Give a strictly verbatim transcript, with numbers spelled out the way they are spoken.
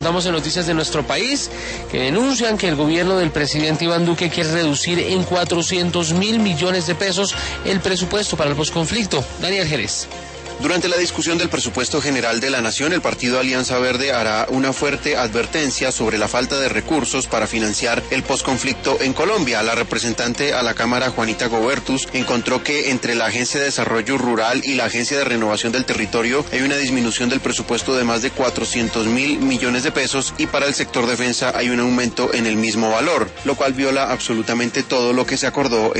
Estamos en noticias de nuestro país que denuncian que el gobierno del presidente Iván Duque quiere reducir en cuatrocientos mil millones de pesos el presupuesto para el posconflicto. Daniel Jerez. Durante la discusión del presupuesto general de la Nación, el partido Alianza Verde hará una fuerte advertencia sobre la falta de recursos para financiar el posconflicto en Colombia. La representante a la Cámara, Juanita Gobertus, encontró que entre la Agencia de Desarrollo Rural y la Agencia de Renovación del Territorio hay una disminución del presupuesto de más de cuatrocientos mil millones de pesos y para el sector defensa hay un aumento en el mismo valor, lo cual viola absolutamente todo lo que se acordó